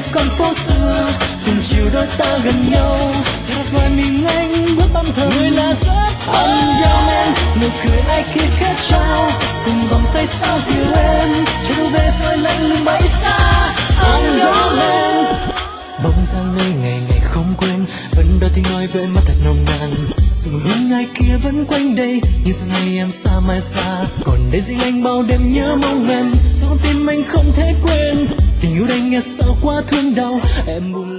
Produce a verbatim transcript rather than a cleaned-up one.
con phố xưa từng chiều đôi ta gần nhau. That's why mình anh bước âm thầm, người là giấc mơ. I'm your man, nụ cười ai kia khát trao, cùng vòng tay sao dịu em, chưa đâu về rồi lạnh lùng bay xa. I'm your man. Bóng dáng nơi ngày ngày không quên, vẫn đôi tiếng nói với mắt thật nồng nàn. Dù mùi hương ai kia vẫn quanh đây, nhưng giờ này em xa mai xa. Còn đây riêng anh bao đêm nhớ mong em, sao con tim anh không thể quên. Tình yêu đây nghe sao quá thương đau, em buồn